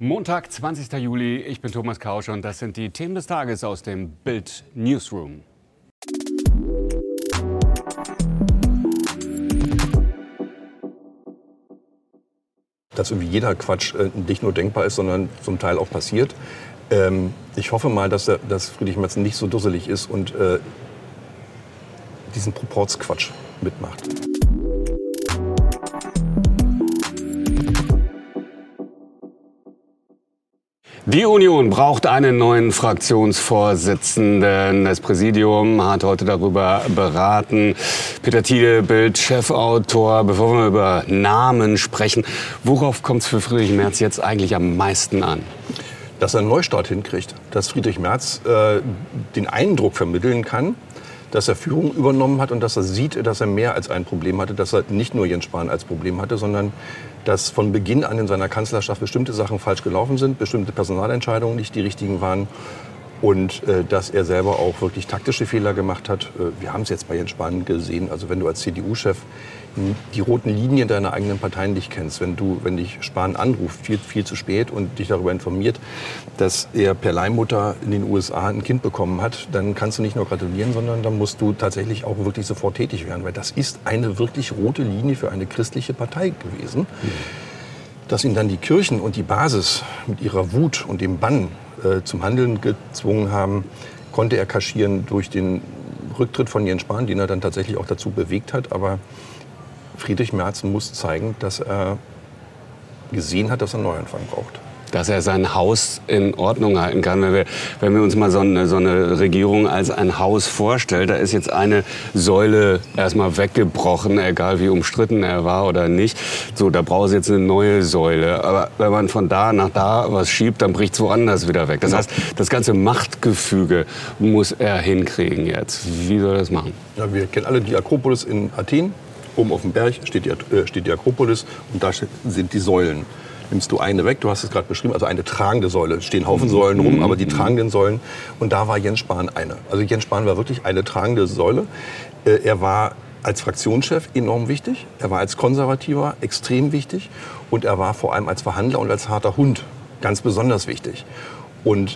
Montag, 20. Juli, ich bin Thomas Kausch und das sind die Themen des Tages aus dem Bild Newsroom. Dass irgendwie jeder Quatsch nicht nur denkbar ist, sondern zum Teil auch passiert. Ich hoffe mal, dass Friedrich Merz nicht so dusselig ist und diesen Proportsquatsch mitmacht. Die Union braucht einen neuen Fraktionsvorsitzenden. Das Präsidium hat heute darüber beraten. Peter Thiel, Bild-Chefautor. Bevor wir über Namen sprechen, worauf kommt es für Friedrich Merz jetzt eigentlich am meisten an? Dass er einen Neustart hinkriegt, dass Friedrich Merz den Eindruck vermitteln kann, dass er Führung übernommen hat und dass er sieht, dass er mehr als ein Problem hatte, dass er nicht nur Jens Spahn als Problem hatte, sondern dass von Beginn an in seiner Kanzlerschaft bestimmte Sachen falsch gelaufen sind, bestimmte Personalentscheidungen nicht die richtigen waren und dass er selber auch wirklich taktische Fehler gemacht hat. Wir haben es jetzt bei Jens Spahn gesehen, also wenn du als CDU-Chef die roten Linien deiner eigenen Partei nicht kennst, wenn dich Spahn anruft, viel zu spät und dich darüber informiert, dass er per Leihmutter in den USA ein Kind bekommen hat, dann kannst du nicht nur gratulieren, sondern dann musst du tatsächlich auch wirklich sofort tätig werden, weil das ist eine wirklich rote Linie für eine christliche Partei gewesen. Dass ihn dann die Kirchen und die Basis mit ihrer Wut und dem Bann zum Handeln gezwungen haben, konnte er kaschieren durch den Rücktritt von Jens Spahn, den er dann tatsächlich auch dazu bewegt hat, aber Friedrich Merz muss zeigen, dass er gesehen hat, dass er einen Neuanfang braucht. Dass er sein Haus in Ordnung halten kann. Wenn wir uns mal so eine Regierung als ein Haus vorstellen, da ist jetzt eine Säule erstmal weggebrochen, egal wie umstritten er war oder nicht. So, da braucht es jetzt eine neue Säule. Aber wenn man von da nach da was schiebt, dann bricht es woanders wieder weg. Das heißt, das ganze Machtgefüge muss er hinkriegen jetzt. Wie soll er das machen? Ja, wir kennen alle die Akropolis in Athen. Oben auf dem Berg steht die Akropolis und da sind die Säulen. Nimmst du eine weg, du hast es gerade beschrieben, also eine tragende Säule. Es stehen Haufen Säulen rum, aber die tragenden Säulen. Und da war Jens Spahn eine. Also Jens Spahn war wirklich eine tragende Säule. Er war als Fraktionschef enorm wichtig. Er war als Konservativer extrem wichtig. Und er war vor allem als Verhandler und als harter Hund ganz besonders wichtig. Und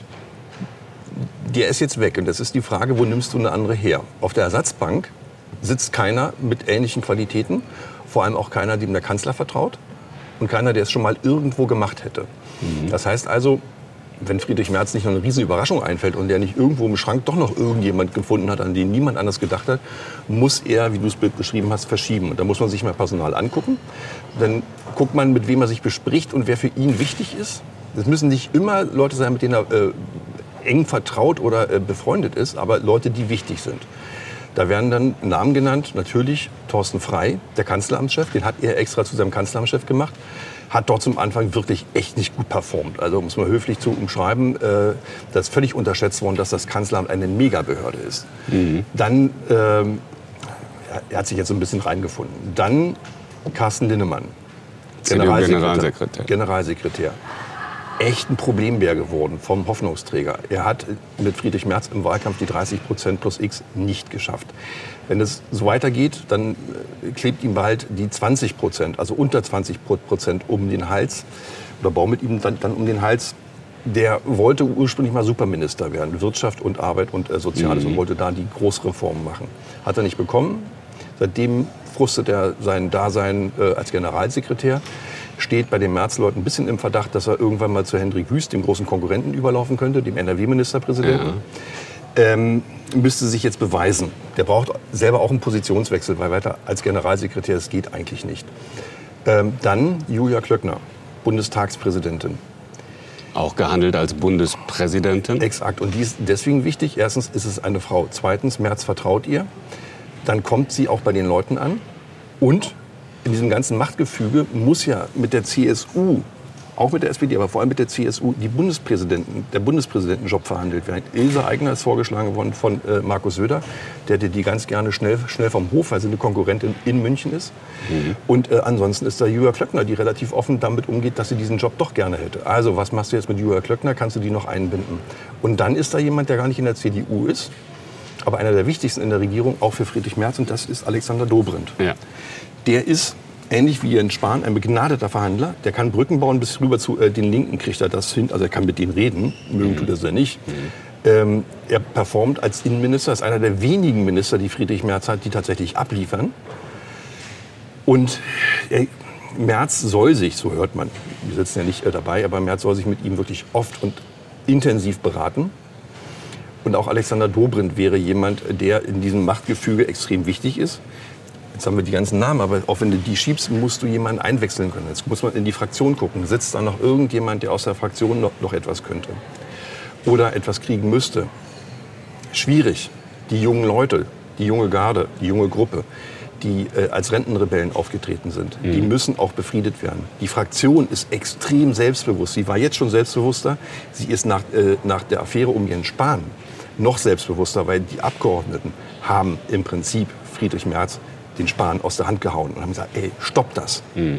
der ist jetzt weg. Und das ist die Frage, wo nimmst du eine andere her? Auf der Ersatzbank sitzt keiner mit ähnlichen Qualitäten, vor allem auch keiner, dem der Kanzler vertraut und keiner, der es schon mal irgendwo gemacht hätte. Das heißt also, wenn Friedrich Merz nicht noch eine riesige Überraschung einfällt und der nicht irgendwo im Schrank doch noch irgendjemand gefunden hat, an den niemand anders gedacht hat, muss er, wie du es beschrieben hast, verschieben. Und da muss man sich mal Personal angucken. Dann guckt man, mit wem er sich bespricht und wer für ihn wichtig ist. Das müssen nicht immer Leute sein, mit denen er eng vertraut oder befreundet ist, aber Leute, die wichtig sind. Da werden dann Namen genannt, natürlich Thorsten Frey, der Kanzleramtschef, den hat er extra zu seinem Kanzleramtschef gemacht, hat dort zum Anfang wirklich echt nicht gut performt. Also um es mal höflich zu umschreiben, das ist völlig unterschätzt worden, dass das Kanzleramt eine Megabehörde ist. Dann, er hat sich jetzt so ein bisschen reingefunden. Dann Carsten Linnemann, Generalsekretär. Echt ein Problembär geworden vom Hoffnungsträger. Er hat mit Friedrich Merz im Wahlkampf die 30% plus X nicht geschafft. Wenn es so weitergeht, dann klebt ihm bald die 20%, also unter 20% um den Hals oder Baum mit ihm dann um den Hals. Der wollte ursprünglich mal Superminister werden, Wirtschaft und Arbeit und Soziales und wollte da die Großreformen machen. Hat er nicht bekommen. Seitdem frustet er sein Dasein als Generalsekretär. Steht bei den Merz-Leuten ein bisschen im Verdacht, dass er irgendwann mal zu Hendrik Wüst, dem großen Konkurrenten, überlaufen könnte, dem NRW-Ministerpräsidenten. Ja. Müsste sich jetzt beweisen. Der braucht selber auch einen Positionswechsel, weil weiter als Generalsekretär, das geht eigentlich nicht. Dann Julia Klöckner, Bundestagspräsidentin. Auch gehandelt als Bundespräsidentin? Exakt. Und die ist deswegen wichtig. Erstens ist es eine Frau. Zweitens, Merz vertraut ihr. Dann kommt sie auch bei den Leuten an. Und in diesem ganzen Machtgefüge muss ja mit der CSU, auch mit der SPD, aber vor allem mit der CSU, der Bundespräsidentenjob verhandelt werden. Ilse Aigner ist vorgeschlagen worden von Markus Söder, der die ganz gerne schnell vom Hof, weil sie eine Konkurrentin in München ist. Und ansonsten ist da Julia Klöckner, die relativ offen damit umgeht, dass sie diesen Job doch gerne hätte. Also was machst du jetzt mit Julia Klöckner? Kannst du die noch einbinden? Und dann ist da jemand, der gar nicht in der CDU ist, aber einer der wichtigsten in der Regierung, auch für Friedrich Merz, und das ist Alexander Dobrindt. Ja. Der ist ähnlich wie Jens Spahn, ein begnadeter Verhandler, der kann Brücken bauen bis rüber zu den Linken, kriegt er das hin, also er kann mit denen reden, mögen tut er es ja nicht. Er performt als Innenminister, ist einer der wenigen Minister, die Friedrich Merz hat, die tatsächlich abliefern. Und Merz soll sich, so hört man, wir sitzen ja nicht dabei, aber Merz soll sich mit ihm wirklich oft und intensiv beraten. Und auch Alexander Dobrindt wäre jemand, der in diesem Machtgefüge extrem wichtig ist. Jetzt haben wir die ganzen Namen, aber auch wenn du die schiebst, musst du jemanden einwechseln können. Jetzt muss man in die Fraktion gucken. Sitzt da noch irgendjemand, der aus der Fraktion noch etwas könnte? Oder etwas kriegen müsste? Schwierig. Die jungen Leute, die junge Garde, die junge Gruppe, die als Rentenrebellen aufgetreten sind, die müssen auch befriedet werden. Die Fraktion ist extrem selbstbewusst. Sie war jetzt schon selbstbewusster. Sie ist nach der Affäre um Jens Spahn noch selbstbewusster, weil die Abgeordneten haben im Prinzip Friedrich Merz den Spahn aus der Hand gehauen und haben gesagt, ey, stopp das.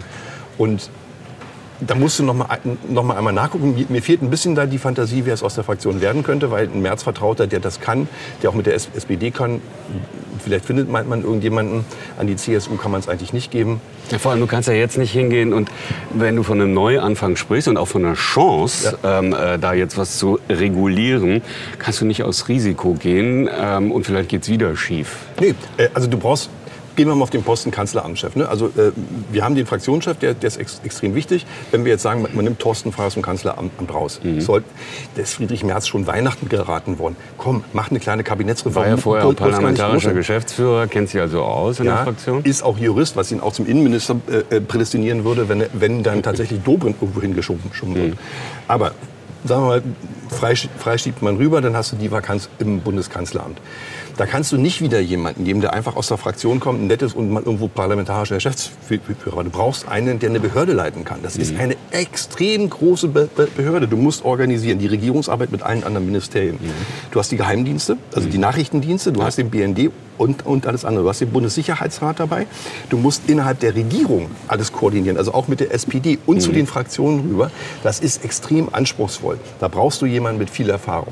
Und da musst du noch mal einmal nachgucken. Mir fehlt ein bisschen da die Fantasie, wer es aus der Fraktion werden könnte, weil ein Merz-Vertrauter, der das kann, der auch mit der SPD kann, vielleicht findet man irgendjemanden, an die CSU kann man es eigentlich nicht geben. Ja, vor allem, du kannst ja jetzt nicht hingehen und wenn du von einem Neuanfang sprichst und auch von einer Chance, da jetzt was zu regulieren, kannst du nicht aus Risiko gehen und vielleicht geht's wieder schief. Nee, also du brauchst... Gehen wir mal auf den Posten Kanzleramtschef. Ne? Also wir haben den Fraktionschef, der ist extrem wichtig. Wenn wir jetzt sagen, man nimmt Thorsten Frey aus dem Kanzleramt raus. Der ist Friedrich Merz schon Weihnachten geraten worden. Komm, mach eine kleine Kabinettsreform. War ja vorher auch parlamentarischer Geschäftsführer, kennt sich also aus in der Fraktion. Ist auch Jurist, was ihn auch zum Innenminister prädestinieren würde, wenn dann tatsächlich Dobrindt irgendwo hingeschoben wird. Aber sagen wir mal, Frey schiebt man rüber, dann hast du die Vakanz im Bundeskanzleramt. Da kannst du nicht wieder jemanden geben, der einfach aus der Fraktion kommt, ein nettes und mal irgendwo parlamentarischer Geschäftsführer. Du brauchst einen, der eine Behörde leiten kann. Das ist eine extrem große Behörde. Du musst organisieren, die Regierungsarbeit mit allen anderen Ministerien. Du hast die Geheimdienste, also die Nachrichtendienste, du hast den BND und alles andere. Du hast den Bundessicherheitsrat dabei. Du musst innerhalb der Regierung alles koordinieren, also auch mit der SPD und zu den Fraktionen rüber. Das ist extrem anspruchsvoll. Da brauchst du jemanden mit viel Erfahrung.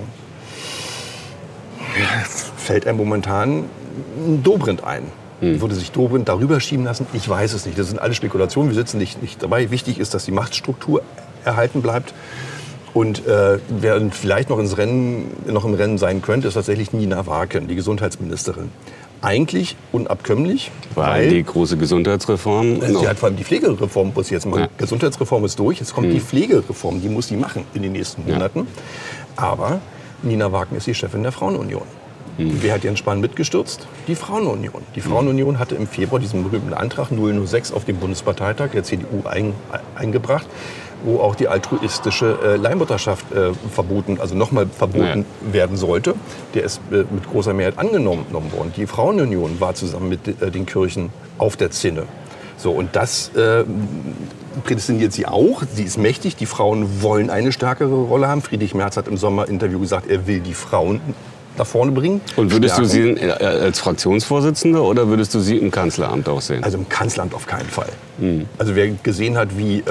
Fällt einem momentan ein Dobrindt ein. Würde sich Dobrindt darüber schieben lassen? Ich weiß es nicht. Das sind alle Spekulationen. Wir sitzen nicht dabei. Wichtig ist, dass die Machtstruktur erhalten bleibt. Und wer vielleicht noch im Rennen sein könnte, ist tatsächlich Nina Warken, die Gesundheitsministerin. Eigentlich unabkömmlich. Weil die große Gesundheitsreform... Sie hat vor allem die Pflegereform, muss jetzt mal. Ja. Gesundheitsreform ist durch. Jetzt kommt die Pflegereform. Die muss sie machen in den nächsten Monaten. Aber Nina Warken ist die Chefin der Frauenunion. Wer hat Jens Spahn mitgestürzt? Die Frauenunion. Die Frauenunion hatte im Februar diesen berühmten Antrag 006 auf dem Bundesparteitag der CDU eingebracht, wo auch die altruistische Leihmutterschaft verboten werden sollte. Der ist mit großer Mehrheit angenommen worden. Die Frauenunion war zusammen mit den Kirchen auf der Zinne. So, und das prädestiniert sie auch. Sie ist mächtig. Die Frauen wollen eine stärkere Rolle haben. Friedrich Merz hat im Sommer-Interview gesagt, er will die Frauen nach vorne bringen. Und würdest du sie als Fraktionsvorsitzende oder würdest du sie im Kanzleramt auch sehen? Also im Kanzleramt auf keinen Fall. Also wer gesehen hat, wie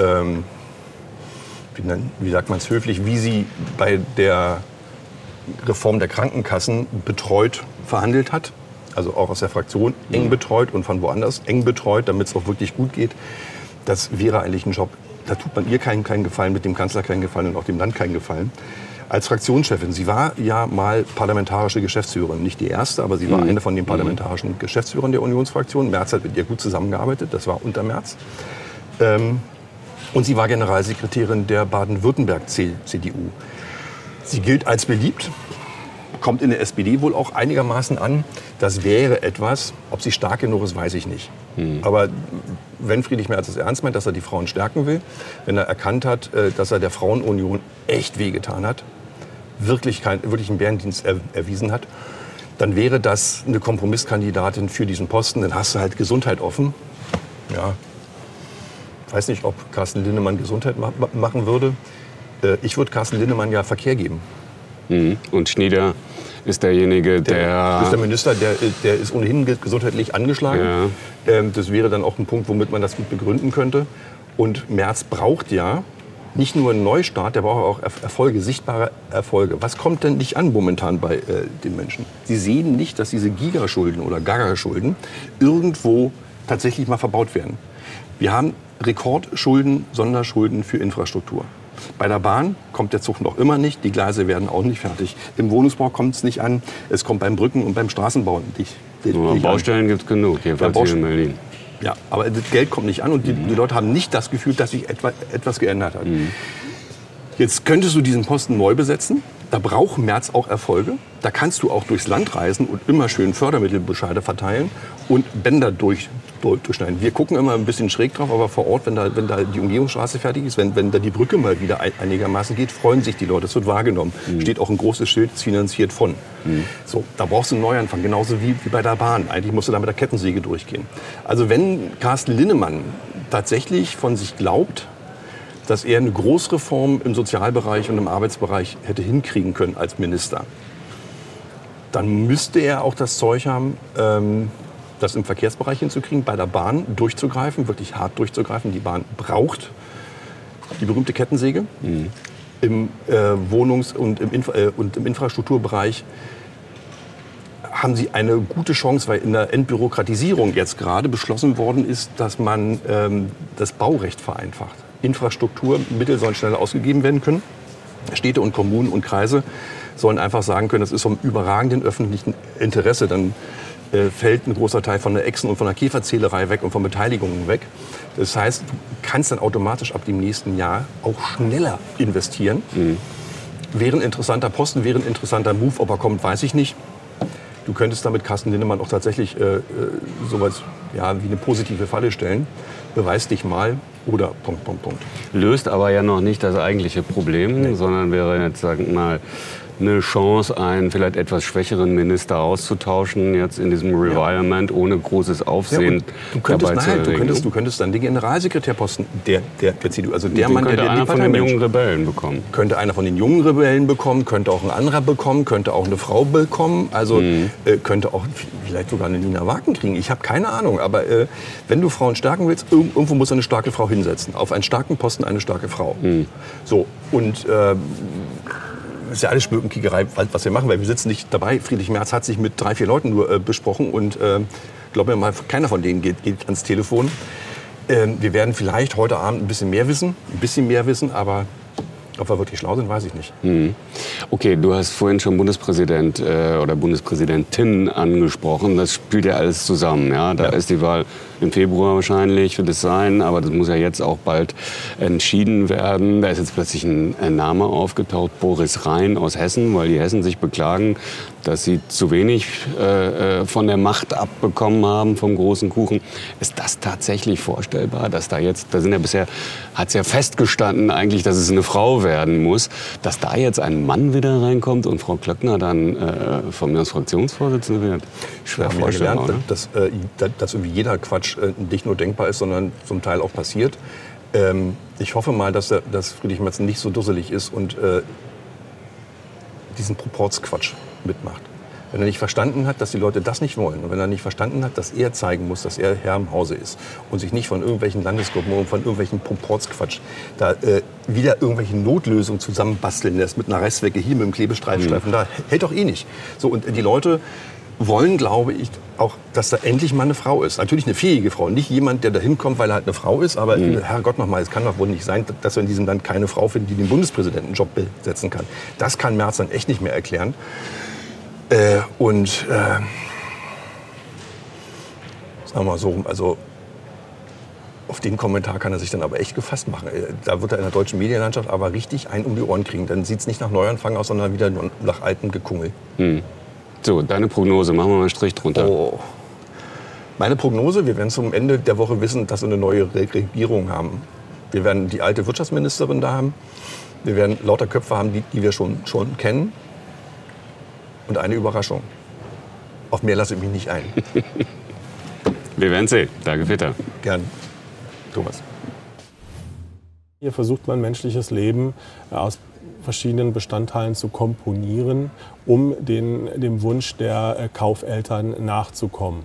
sagt man es höflich, wie sie bei der Reform der Krankenkassen betreut verhandelt hat, also auch aus der Fraktion eng betreut und von woanders eng betreut, damit es auch wirklich gut geht, das wäre eigentlich ein Job, da tut man ihr keinen Gefallen, mit dem Kanzler keinen Gefallen und auch dem Land keinen Gefallen. Als Fraktionschefin, sie war ja mal parlamentarische Geschäftsführerin, nicht die erste, aber sie war eine von den parlamentarischen Geschäftsführern der Unionsfraktion. Merz hat mit ihr gut zusammengearbeitet, das war unter Merz. Und sie war Generalsekretärin der Baden-Württemberg-CDU. Sie gilt als beliebt, kommt in der SPD wohl auch einigermaßen an. Das wäre etwas, ob sie stark genug ist, weiß ich nicht. Aber wenn Friedrich Merz es ernst meint, dass er die Frauen stärken will, wenn er erkannt hat, dass er der Frauenunion echt wehgetan hat, wirklich einen Bärendienst erwiesen hat, dann wäre das eine Kompromisskandidatin für diesen Posten. Dann hast du halt Gesundheit offen. Ja. Ich weiß nicht, ob Carsten Linnemann Gesundheit machen würde. Ich würde Carsten Linnemann ja Verkehr geben. Und Schnieder ist derjenige, der ist der Minister, der ist ohnehin gesundheitlich angeschlagen. Ja. Das wäre dann auch ein Punkt, womit man das gut begründen könnte. Und Merz braucht ja nicht nur einen Neustart, der braucht auch Erfolge, sichtbare Erfolge. Was kommt denn nicht an momentan bei den Menschen? Sie sehen nicht, dass diese Gigaschulden oder Gaga-Schulden irgendwo tatsächlich mal verbaut werden. Wir haben Rekordschulden, Sonderschulden für Infrastruktur. Bei der Bahn kommt der Zug noch immer nicht, die Gleise werden auch nicht fertig. Im Wohnungsbau kommt es nicht an, es kommt beim Brücken- und beim Straßenbau nicht. Baustellen gibt es genug, jedenfalls hier in Berlin. Ja, aber das Geld kommt nicht an und die Leute haben nicht das Gefühl, dass sich etwas geändert hat. Jetzt könntest du diesen Posten neu besetzen. Da braucht Merz auch Erfolge. Da kannst du auch durchs Land reisen und immer schön Fördermittelbescheide verteilen und Bänder durchschneiden. Wir gucken immer ein bisschen schräg drauf, aber vor Ort, wenn da die Umgehungsstraße fertig ist, wenn da die Brücke mal wieder einigermaßen geht, freuen sich die Leute. Es wird wahrgenommen. Steht auch ein großes Schild, ist finanziert von. So, da brauchst du einen Neuanfang, genauso wie bei der Bahn. Eigentlich musst du da mit der Kettensäge durchgehen. Also wenn Carsten Linnemann tatsächlich von sich glaubt, dass er eine Großreform im Sozialbereich und im Arbeitsbereich hätte hinkriegen können als Minister, dann müsste er auch das Zeug haben, das im Verkehrsbereich hinzukriegen, bei der Bahn durchzugreifen, wirklich hart durchzugreifen. Die Bahn braucht die berühmte Kettensäge. Im Wohnungs- und im Infrastrukturbereich haben sie eine gute Chance, weil in der Entbürokratisierung jetzt gerade beschlossen worden ist, dass man das Baurecht vereinfacht. Infrastrukturmittel sollen schneller ausgegeben werden können. Städte und Kommunen und Kreise sollen einfach sagen können, das ist vom überragenden öffentlichen Interesse. Dann fällt ein großer Teil von der Echsen- und von der Käferzählerei weg und von Beteiligungen weg. Das heißt, du kannst dann automatisch ab dem nächsten Jahr auch schneller investieren. Wäre ein interessanter Posten, wäre ein interessanter Move, ob er kommt, weiß ich nicht. Du könntest damit Carsten Linnemann auch tatsächlich sowas wie eine positive Falle stellen. Beweis dich mal oder ... Löst aber ja noch nicht das eigentliche Problem, sondern wäre jetzt, sagen wir mal, eine Chance, einen vielleicht etwas schwächeren Minister auszutauschen, jetzt in diesem Revirement, ohne großes Aufsehen dabei zu erregen. Du könntest dann den Generalsekretärposten der CDU, also der Mann, der einer von den jungen Rebellen bekommen. Könnte einer von den jungen Rebellen bekommen, könnte auch ein anderer bekommen, könnte auch eine Frau bekommen, also könnte auch vielleicht sogar eine Nina Wagen kriegen. Ich habe keine Ahnung, aber wenn du Frauen stärken willst, irgendwo muss eine starke Frau hinsetzen. Auf einen starken Posten eine starke Frau. So, und das ist ja alles Spökenkickerei, was wir machen, weil wir sitzen nicht dabei. Friedrich Merz hat sich mit 3, 4 Leuten nur besprochen und glaub mir mal, keiner von denen geht ans Telefon. Wir werden vielleicht heute Abend ein bisschen mehr wissen, aber ob wir wirklich schlau sind, weiß ich nicht. Okay, du hast vorhin schon Bundespräsident oder Bundespräsidentin angesprochen. Das spielt ja alles zusammen. Ja? Da ist die Wahl im Februar wahrscheinlich, wird es sein. Aber das muss ja jetzt auch bald entschieden werden. Da ist jetzt plötzlich ein Name aufgetaucht, Boris Rhein aus Hessen, weil die Hessen sich beklagen, dass sie zu wenig von der Macht abbekommen haben vom großen Kuchen. Ist das tatsächlich vorstellbar, dass da jetzt, hat es ja festgestanden eigentlich, dass es eine Frau werden muss, dass da jetzt ein Mann wieder reinkommt und Frau Klöckner dann von mir als Fraktionsvorsitzende wird? Schwer vorstellbar, gelernt, dass irgendwie jeder Quatsch nicht nur denkbar ist, sondern zum Teil auch passiert. Ich hoffe mal, dass Friedrich Merz nicht so dusselig ist und diesen Proportsquatsch mitmacht. Wenn er nicht verstanden hat, dass die Leute das nicht wollen und wenn er nicht verstanden hat, dass er zeigen muss, dass er Herr im Hause ist und sich nicht von irgendwelchen Landesgruppen und von irgendwelchen Proportsquatsch da wieder irgendwelche Notlösungen zusammenbasteln lässt mit einer Reißzwecke hier, mit einem Klebestreifen da, hält doch eh nicht. So, und die Leute wollen, glaube ich, auch, dass da endlich mal eine Frau ist. Natürlich eine fähige Frau, nicht jemand, der da hinkommt, weil er halt eine Frau ist, aber Herrgott nochmal, es kann doch wohl nicht sein, dass wir in diesem Land keine Frau finden, die den Bundespräsidentenjob besetzen kann. Das kann Merz dann echt nicht mehr erklären. Sagen wir mal so, also auf den Kommentar kann er sich dann aber echt gefasst machen. Da wird er in der deutschen Medienlandschaft aber richtig einen um die Ohren kriegen. Dann sieht es nicht nach Neuanfang aus, sondern wieder nach altem Gekungel. So, deine Prognose, machen wir mal einen Strich drunter. Oh. Meine Prognose, wir werden zum Ende der Woche wissen, dass wir eine neue Regierung haben. Wir werden die alte Wirtschaftsministerin da haben. Wir werden lauter Köpfe haben, die wir schon kennen. Und eine Überraschung. Auf mehr lasse ich mich nicht ein. Wir werden sehen. Danke, Peter. Gern. Thomas. Hier versucht man menschliches Leben aus verschiedenen Bestandteilen zu komponieren, um dem Wunsch der Kaufeltern nachzukommen.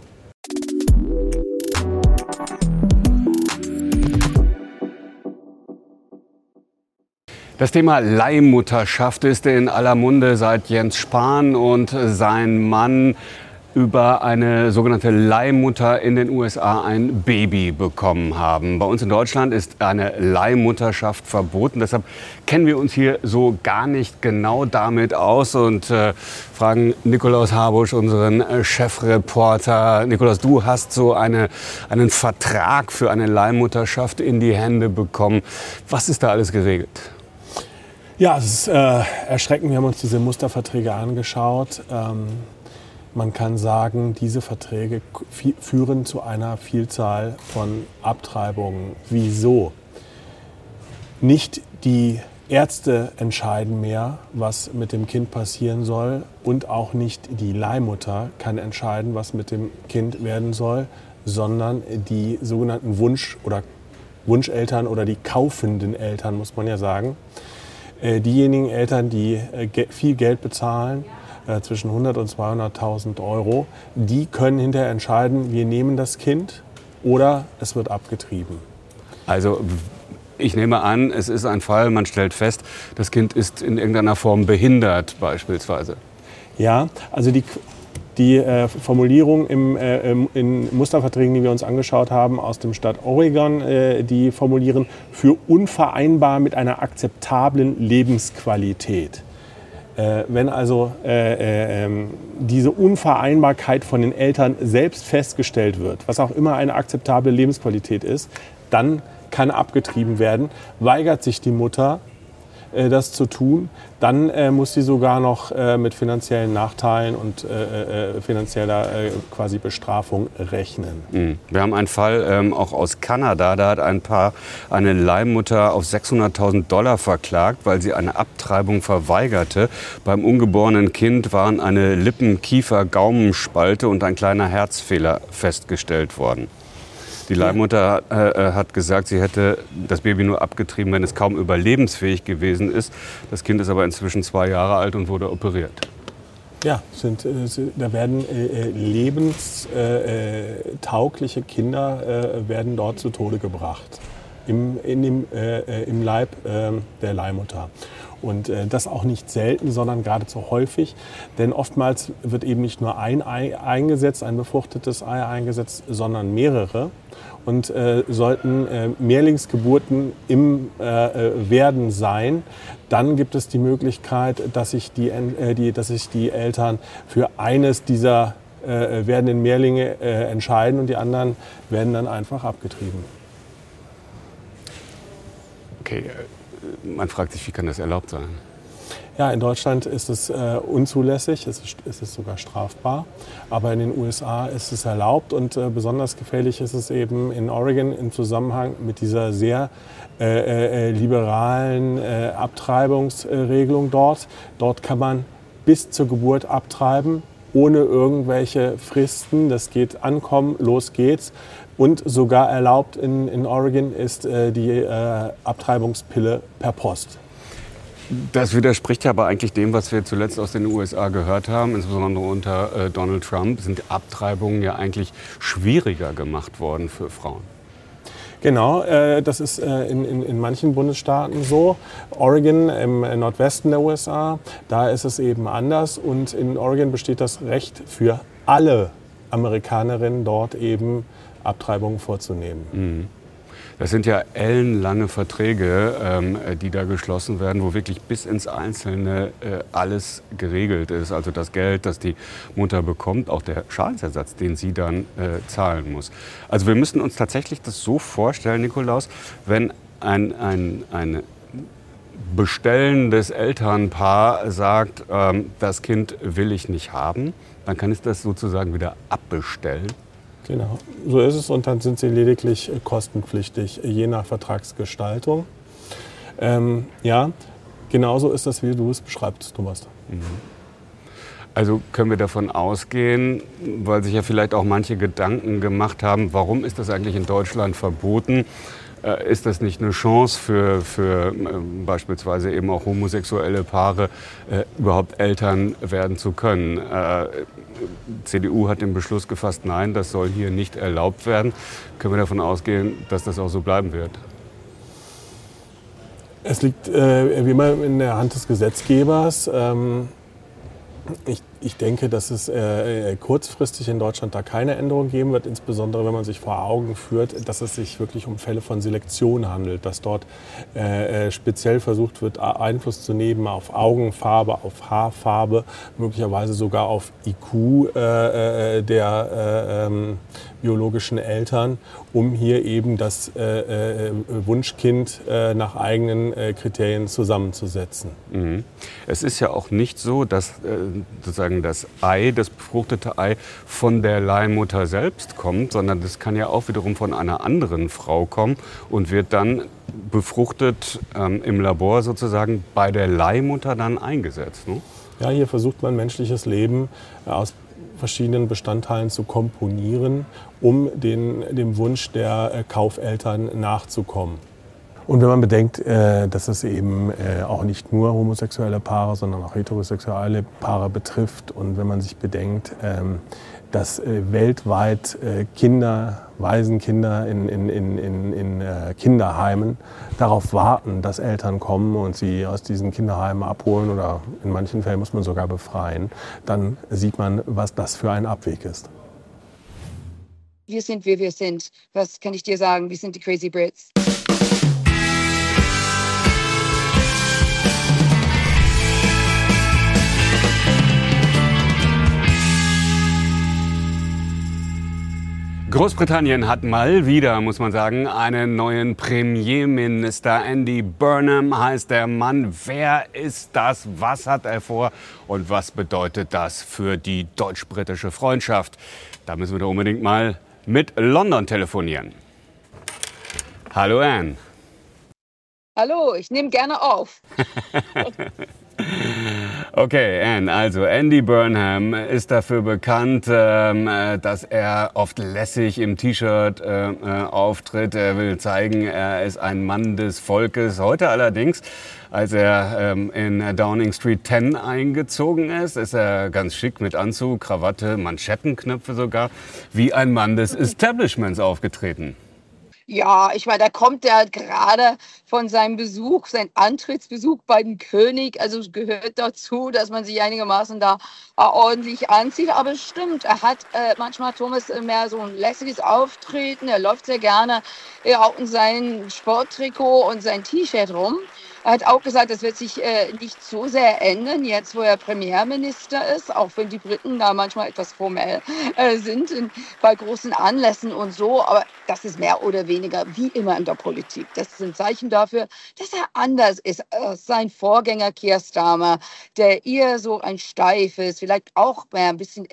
Das Thema Leihmutterschaft ist in aller Munde, seit Jens Spahn und sein Mann über eine sogenannte Leihmutter in den USA ein Baby bekommen haben. Bei uns in Deutschland ist eine Leihmutterschaft verboten. Deshalb kennen wir uns hier so gar nicht genau damit aus und fragen Nikolaus Habusch, unseren Chefreporter. Nikolaus, du hast so einen Vertrag für eine Leihmutterschaft in die Hände bekommen. Was ist da alles geregelt? Ja, es ist erschreckend. Wir haben uns diese Musterverträge angeschaut. Man kann sagen, diese Verträge führen zu einer Vielzahl von Abtreibungen. Wieso? Nicht die Ärzte entscheiden mehr, was mit dem Kind passieren soll, und auch nicht die Leihmutter kann entscheiden, was mit dem Kind werden soll, sondern die sogenannten Wunscheltern oder die kaufenden Eltern, muss man ja sagen. Diejenigen Eltern, die viel Geld bezahlen, zwischen 100 und 200.000 Euro, die können hinterher entscheiden, wir nehmen das Kind oder es wird abgetrieben. Also ich nehme an, es ist ein Fall, man stellt fest, das Kind ist in irgendeiner Form behindert beispielsweise. Ja, also die Formulierung in Musterverträgen, die wir uns angeschaut haben aus dem Staat Oregon, die formulieren für unvereinbar mit einer akzeptablen Lebensqualität. Wenn also diese Unvereinbarkeit von den Eltern selbst festgestellt wird, was auch immer eine akzeptable Lebensqualität ist, dann kann abgetrieben werden. Weigert sich die Mutter, das zu tun, dann muss sie sogar noch mit finanziellen Nachteilen und finanzieller quasi Bestrafung rechnen. Wir haben einen Fall auch aus Kanada. Da hat ein Paar eine Leihmutter auf $600.000 verklagt, weil sie eine Abtreibung verweigerte. Beim ungeborenen Kind waren eine Lippen-Kiefer-Gaumenspalte und ein kleiner Herzfehler festgestellt worden. Die Leihmutter hat gesagt, sie hätte das Baby nur abgetrieben, wenn es kaum überlebensfähig gewesen ist. Das Kind ist aber inzwischen 2 Jahre alt und wurde operiert. Ja, da werden lebenstaugliche Kinder werden dort zu Tode gebracht. Im Leib der Leihmutter. Und das auch nicht selten, sondern geradezu häufig. Denn oftmals wird eben nicht nur ein Ei eingesetzt, ein befruchtetes Ei eingesetzt, sondern mehrere. Und sollten Mehrlingsgeburten im Werden sein, dann gibt es die Möglichkeit, dass sich die Eltern für eines dieser werdenden Mehrlinge entscheiden und die anderen werden dann einfach abgetrieben. Okay, man fragt sich, wie kann das erlaubt sein? Ja, in Deutschland ist es unzulässig, es ist sogar strafbar. Aber in den USA ist es erlaubt und besonders gefährlich ist es eben in Oregon im Zusammenhang mit dieser sehr liberalen Abtreibungsregelung dort. Dort kann man bis zur Geburt abtreiben, ohne irgendwelche Fristen. Das geht ankommen, los geht's. Und sogar erlaubt in Oregon ist die Abtreibungspille per Post. Das widerspricht aber eigentlich dem, was wir zuletzt aus den USA gehört haben. Insbesondere unter Donald Trump sind Abtreibungen ja eigentlich schwieriger gemacht worden für Frauen. Genau, das ist in manchen Bundesstaaten so. Oregon im Nordwesten der USA, da ist es eben anders. Und in Oregon besteht das Recht für alle Amerikanerinnen dort eben Abtreibungen vorzunehmen. Mhm. Das sind ja ellenlange Verträge, die da geschlossen werden, wo wirklich bis ins Einzelne alles geregelt ist. Also das Geld, das die Mutter bekommt, auch der Schadensersatz, den sie dann zahlen muss. Also wir müssen uns tatsächlich das so vorstellen, Nikolaus, wenn ein bestellendes Elternpaar sagt, das Kind will ich nicht haben, dann kann es das sozusagen wieder abbestellen. Genau, so ist es und dann sind sie lediglich kostenpflichtig, je nach Vertragsgestaltung. Ja, genauso ist das, wie du es beschreibst, Thomas. Also können wir davon ausgehen, weil sich ja vielleicht auch manche Gedanken gemacht haben, warum ist das eigentlich in Deutschland verboten? Ist das nicht eine Chance für beispielsweise eben auch homosexuelle Paare, überhaupt Eltern werden zu können? CDU hat den Beschluss gefasst, nein, das soll hier nicht erlaubt werden. Können wir davon ausgehen, dass das auch so bleiben wird? Es liegt wie immer in der Hand des Gesetzgebers. Ich denke, dass es kurzfristig in Deutschland da keine Änderung geben wird, insbesondere wenn man sich vor Augen führt, dass es sich wirklich um Fälle von Selektion handelt, dass dort speziell versucht wird, Einfluss zu nehmen auf Augenfarbe, auf Haarfarbe, möglicherweise sogar auf IQ der biologischen Eltern, um hier eben das Wunschkind nach eigenen Kriterien zusammenzusetzen. Mhm. Es ist ja auch nicht so, dass sozusagen das Ei, das befruchtete Ei von der Leihmutter selbst kommt, sondern das kann ja auch wiederum von einer anderen Frau kommen und wird dann befruchtet im Labor sozusagen bei der Leihmutter dann eingesetzt. Ne? Ja, hier versucht man menschliches Leben aus verschiedenen Bestandteilen zu komponieren, um dem Wunsch der Kaufeltern nachzukommen. Und wenn man bedenkt, dass es eben auch nicht nur homosexuelle Paare, sondern auch heterosexuelle Paare betrifft und wenn man sich bedenkt, dass weltweit Kinder, Waisenkinder in Kinderheimen darauf warten, dass Eltern kommen und sie aus diesen Kinderheimen abholen oder in manchen Fällen muss man sogar befreien, dann sieht man, was das für ein Abweg ist. Wir sind, wie wir sind. Was kann ich dir sagen? Wir sind die Crazy Brits. Großbritannien hat mal wieder, muss man sagen, einen neuen Premierminister. Andy Burnham heißt der Mann. Wer ist das? Was hat er vor? Und was bedeutet das für die deutsch-britische Freundschaft? Da müssen wir doch unbedingt mal mit London telefonieren. Hallo Anne. Hallo, ich nehme gerne auf. Okay, Anne, also Andy Burnham ist dafür bekannt, dass er oft lässig im T-Shirt auftritt. Er will zeigen, er ist ein Mann des Volkes. Heute allerdings, als er in Downing Street 10 eingezogen ist er ganz schick mit Anzug, Krawatte, Manschettenknöpfe sogar, wie ein Mann des Establishments aufgetreten. Ja, ich meine, da kommt er gerade von seinem Besuch, sein Antrittsbesuch bei dem König. Also es gehört dazu, dass man sich einigermaßen da ordentlich anzieht. Aber es stimmt, er hat manchmal, Thomas, mehr so ein lässiges Auftreten. Er läuft sehr gerne auch in seinem Sporttrikot und sein T-Shirt rum. Er hat auch gesagt, das wird sich nicht so sehr ändern, jetzt wo er Premierminister ist, auch wenn die Briten da manchmal etwas formell sind bei großen Anlässen und so. Aber das ist mehr oder weniger wie immer in der Politik. Das ist ein Zeichen dafür, dass er anders ist als sein Vorgänger Keir Starmer, der eher so ein steifes, vielleicht auch mehr ein bisschen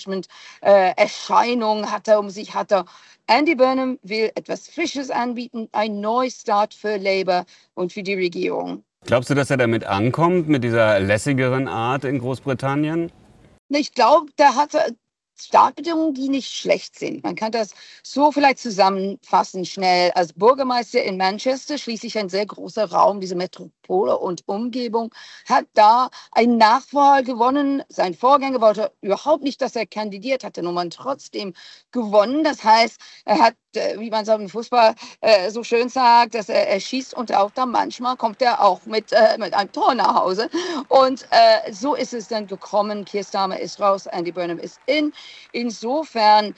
Establishment-Erscheinung hatte, um sich hatte. Andy Burnham will etwas Frisches anbieten, ein Neustart für Labour und für die Regierung. Glaubst du, dass er damit ankommt, mit dieser lässigeren Art in Großbritannien? Ich glaube, der hatte Startbedingungen, die nicht schlecht sind. Man kann das so vielleicht zusammenfassen schnell. Als Bürgermeister in Manchester, schließlich ein sehr großer Raum, diese Metropole und Umgebung, hat da eine Nachwahl gewonnen. Sein Vorgänger wollte überhaupt nicht, dass er kandidiert, hat der Nummer trotzdem gewonnen. Das heißt, er hat, wie man es im Fußball so schön sagt, dass er schießt und auch da manchmal kommt er auch mit einem Tor nach Hause. Und so ist es dann gekommen. Keir Starmer ist raus, Andy Burnham ist in. Insofern,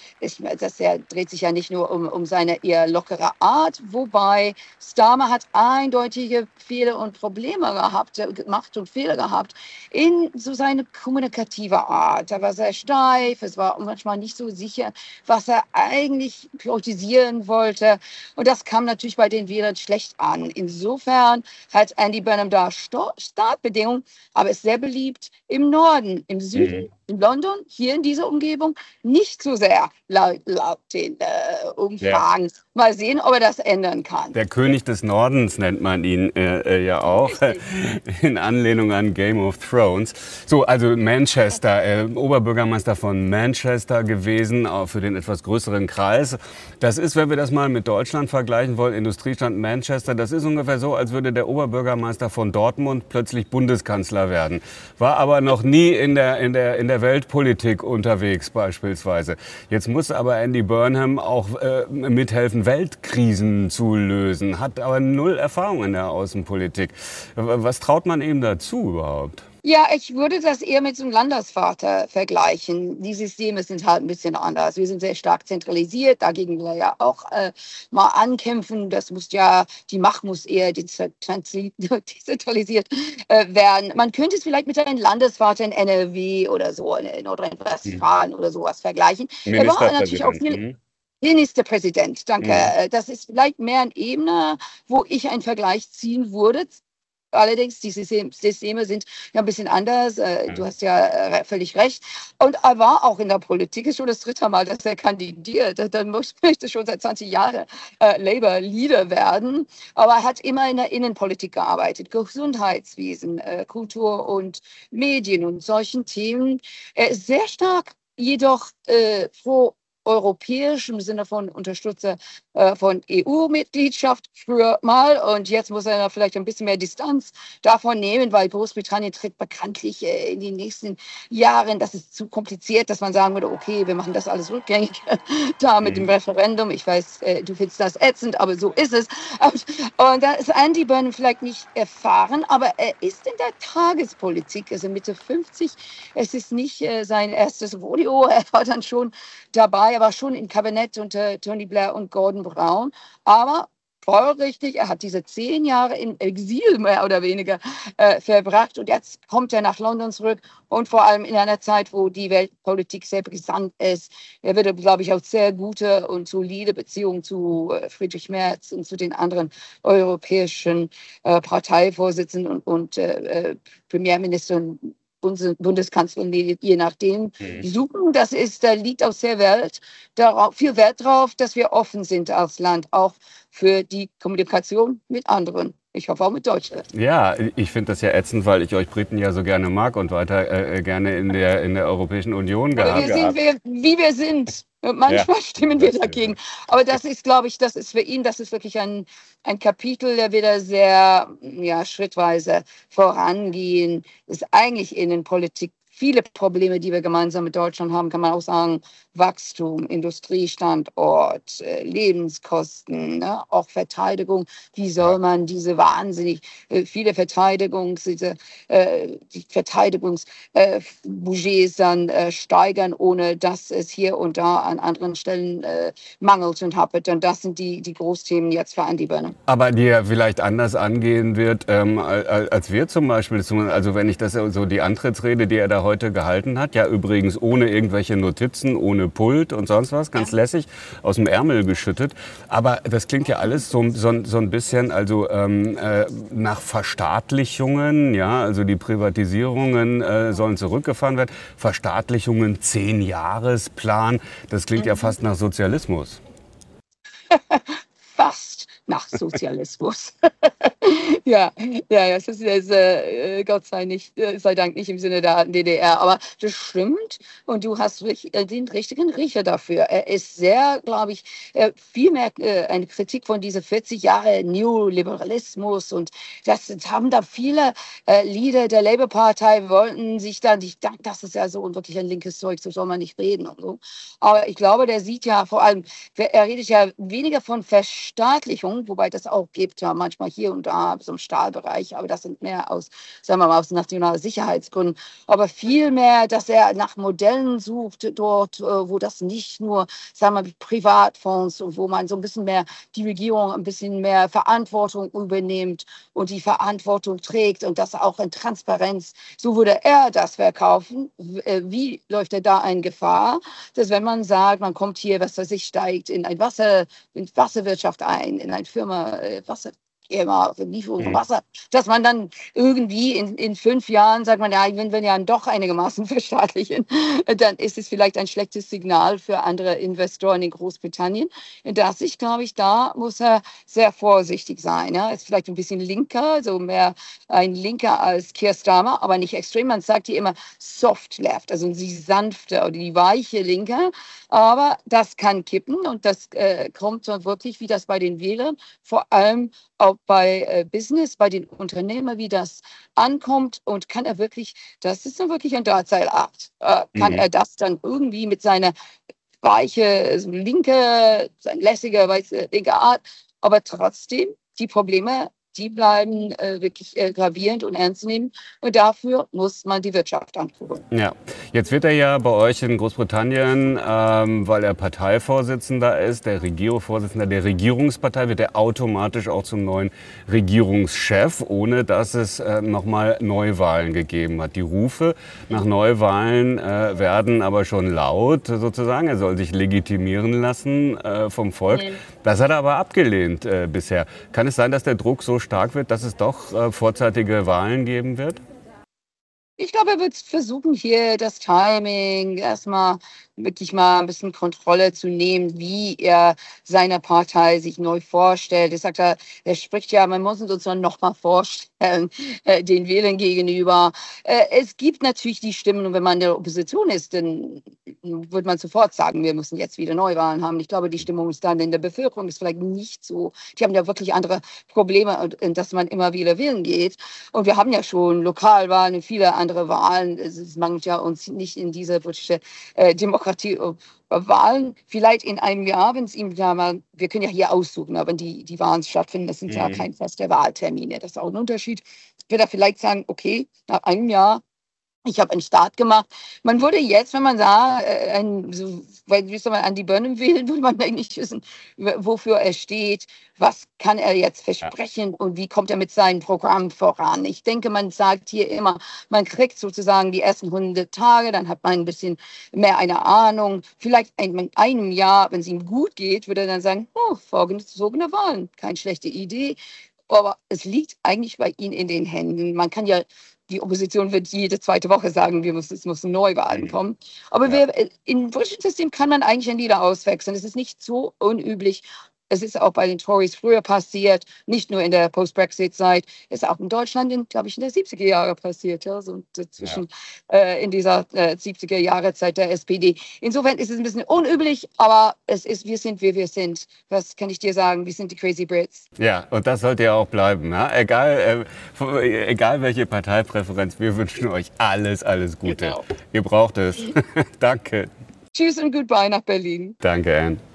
dreht sich ja nicht nur um seine eher lockere Art, wobei Starmer hat eindeutige Fehler und Probleme gemacht und Fehler gehabt in so seine kommunikative Art. Er war sehr steif, es war manchmal nicht so sicher, was er eigentlich priorisieren wollte. Und das kam natürlich bei den Wählern schlecht an. Insofern hat Andy Burnham da Startbedingungen, aber ist sehr beliebt im Norden, im Süden. In London, hier in dieser Umgebung, nicht so sehr laut den Umfragen. Ja. Mal sehen, ob er das ändern kann. Der König des Nordens nennt man ihn ja auch, in Anlehnung an Game of Thrones. So, also Manchester, Oberbürgermeister von Manchester gewesen, auch für den etwas größeren Kreis. Das ist, wenn wir das mal mit Deutschland vergleichen wollen, Industriestadt Manchester, das ist ungefähr so, als würde der Oberbürgermeister von Dortmund plötzlich Bundeskanzler werden. War aber noch nie in der Weltpolitik unterwegs beispielsweise. Jetzt muss aber Andy Burnham auch mithelfen, Weltkrisen zu lösen, hat aber null Erfahrung in der Außenpolitik. Was traut man ihm dazu überhaupt? Ja, ich würde das eher mit so einem Landesvater vergleichen. Die Systeme sind halt ein bisschen anders. Wir sind sehr stark zentralisiert, dagegen wir ja auch mal ankämpfen. Die Macht muss eher dezentralisiert werden. Man könnte es vielleicht mit einem Landesvater in NRW oder so, in Nordrhein-Westfalen oder sowas vergleichen. Er war natürlich auch Ministerpräsident. viel Ministerpräsident, danke. Mhm. Das ist vielleicht mehr eine Ebene, wo ich einen Vergleich ziehen würde. Allerdings, die Systeme sind ja ein bisschen anders. Du hast ja völlig recht. Und er war auch in der Politik. Es ist schon das dritte Mal, dass er kandidiert. Dann möchte schon seit 20 Jahren Labour-Leader werden. Aber er hat immer in der Innenpolitik gearbeitet. Gesundheitswesen, Kultur und Medien und solchen Themen. Er ist sehr stark jedoch pro europäisch im Sinne von Unterstützer von EU-Mitgliedschaft früher mal. Und jetzt muss er vielleicht ein bisschen mehr Distanz davon nehmen, weil Großbritannien tritt bekanntlich in den nächsten Jahren, das ist zu kompliziert, dass man sagen würde, okay, wir machen das alles rückgängig da mit dem Referendum. Ich weiß, du findest das ätzend, aber so ist es. Und da ist Andy Burnham vielleicht nicht erfahren, aber er ist in der Tagespolitik, also Mitte 50. Es ist nicht sein erstes Rodeo. Er war dann schon dabei, er war schon im Kabinett unter Tony Blair und Gordon Brown, aber folgerichtig, er hat diese 10 Jahre im Exil mehr oder weniger verbracht und jetzt kommt er nach London zurück und vor allem in einer Zeit, wo die Weltpolitik sehr brisant ist. Er wird, glaube ich, auch sehr gute und solide Beziehungen zu Friedrich Merz und zu den anderen europäischen Parteivorsitzenden und Premierministern, Bundeskanzlerin, je nachdem, suchen. Da liegt auch viel Wert darauf, dass wir offen sind als Land, auch für die Kommunikation mit anderen. Ich hoffe auch mit Deutschland. Ja, ich finde das ja ätzend, weil ich euch Briten ja so gerne mag und weiter gerne in der Europäischen Union Aber gehabt. wir sind, wie wir sind. Manchmal stimmen wir dagegen. Aber das ist, glaube ich, das ist für ihn, das ist wirklich ein Kapitel, der wieder sehr schrittweise vorangehen. Ist eigentlich Innenpolitik. Viele Probleme, die wir gemeinsam mit Deutschland haben, kann man auch sagen, Wachstum, Industriestandort, Lebenskosten, ne? Auch Verteidigung. Wie soll man diese wahnsinnig viele die Verteidigungsbudgets dann steigern, ohne dass es hier und da an anderen Stellen mangelt und hapert. Und das sind die Großthemen jetzt für Andy Burnham. Aber die er vielleicht anders angehen wird, als wir zum Beispiel. Also wenn ich das so die Antrittsrede, die er da heute gehalten hat, ja übrigens ohne irgendwelche Notizen, ohne Pult und sonst was, ganz lässig, aus dem Ärmel geschüttet. Aber das klingt ja alles so ein bisschen nach Verstaatlichungen, ja, also die Privatisierungen sollen zurückgefahren werden. Verstaatlichungen, 10-Jahresplan, das klingt ja fast nach Sozialismus. Fast nach Sozialismus. Ja, es ist Gott sei Dank nicht im Sinne der DDR, aber das stimmt und du hast den richtigen Riecher dafür. Er ist sehr, glaube ich, viel mehr eine Kritik von diese 40 Jahre Neoliberalismus und das haben da viele Leader der Labour-Partei wollten sich dann, ich dachte, das ist ja so und wirklich ein linkes Zeug, so soll man nicht reden und so. Aber ich glaube, der sieht ja vor allem, er redet ja weniger von Verstaatlichung, wobei das auch gibt, ja manchmal hier und da so im Stahlbereich, aber das sind mehr sagen wir mal, aus nationalen Sicherheitsgründen, aber vielmehr, dass er nach Modellen sucht dort, wo das nicht nur, sagen wir mal, Privatfonds, wo man so ein bisschen mehr die Regierung ein bisschen mehr Verantwortung übernimmt und die Verantwortung trägt und das auch in Transparenz. So würde er das verkaufen. Wie läuft er da in Gefahr, dass wenn man sagt, man kommt hier, was weiß ich, steigt in Wasserwirtschaft ein, in eine Firma, immer Lieferung von Wasser, dass man dann irgendwie in 5 Jahren sagt man, ja, wenn wir ja doch einigermaßen verstaatlichen, dann ist es vielleicht ein schlechtes Signal für andere Investoren in Großbritannien. Glaube ich, da muss er sehr vorsichtig sein. Ja? Ist vielleicht ein bisschen linker, so mehr ein Linker als Keir Starmer, aber nicht extrem. Man sagt hier immer Soft Left, also die sanfte oder die weiche Linke. Aber das kann kippen und das kommt so wirklich, wie das bei den Wählern, vor allem auch bei Business, bei den Unternehmern, wie das ankommt und kann er wirklich, das ist dann wirklich ein Drahtseilakt, kann er das dann irgendwie mit seiner weiche, so linke, sein lässiger, weiße, linke Art, aber trotzdem die Probleme die bleiben wirklich gravierend und ernst zu nehmen. Und dafür muss man die Wirtschaft ankurbeln. Ja, jetzt wird er ja bei euch in Großbritannien, weil er Parteivorsitzender ist, der Regierungsvorsitzender der Regierungspartei, wird er automatisch auch zum neuen Regierungschef, ohne dass es nochmal Neuwahlen gegeben hat. Die Rufe nach Neuwahlen werden aber schon laut, sozusagen. Er soll sich legitimieren lassen vom Volk. Das hat er aber abgelehnt bisher. Kann es sein, dass der Druck so stark wird, dass es doch vorzeitige Wahlen geben wird? Ich glaube, er wird versuchen, hier das Timing erstmal wirklich mal ein bisschen Kontrolle zu nehmen, wie er seine Partei sich neu vorstellt. Ich sagte, er spricht ja, man muss uns noch mal vorstellen, den Wählern gegenüber. Es gibt natürlich die Stimmen, und wenn man in der Opposition ist, dann würde man sofort sagen, wir müssen jetzt wieder Neuwahlen haben. Ich glaube, die Stimmung ist dann in der Bevölkerung ist vielleicht nicht so. Die haben ja wirklich andere Probleme, dass man immer wieder wählen geht. Und wir haben ja schon Lokalwahlen und viele andere Wahlen. Es mangelt ja uns nicht in diese britische Demokratie. Wahlen vielleicht in einem Jahr, wenn es ihm da mal, wir können ja hier aussuchen, aber die Wahlen stattfinden, das sind ja kein feste Wahltermine, das ist auch ein Unterschied. Wird er vielleicht sagen, okay, nach einem Jahr, ich habe einen Start gemacht. Man würde jetzt, wenn man sah, an die Burnham wählen, würde man eigentlich wissen, wofür er steht, was kann er jetzt versprechen und wie kommt er mit seinem Programm voran. Ich denke, man sagt hier immer, man kriegt sozusagen die ersten 100 Tage, dann hat man ein bisschen mehr eine Ahnung. Vielleicht in einem Jahr, wenn es ihm gut geht, würde er dann sagen, vorgezogene Wahlen, keine schlechte Idee. Aber es liegt eigentlich bei ihm in den Händen. Man kann ja die Opposition wird jede zweite Woche sagen, es müssen Neuwahlen kommen. Aber im britischen System kann man eigentlich ein Lieder auswechseln. Es ist nicht so unüblich. Es ist auch bei den Tories früher passiert, nicht nur in der Post-Brexit-Zeit, ist auch in Deutschland, glaube ich, in der 70er Jahre passiert, so in dieser 70er Jahre Zeit der SPD. Insofern ist es ein bisschen unüblich, aber wir sind, wie wir sind. Was kann ich dir sagen? Wir sind die Crazy Brits. Ja, und das sollte ja auch bleiben. Ja? Egal welche Parteipräferenz, wir wünschen euch alles Gute. Genau. Ihr braucht es. Danke. Tschüss und goodbye nach Berlin. Danke, Anne.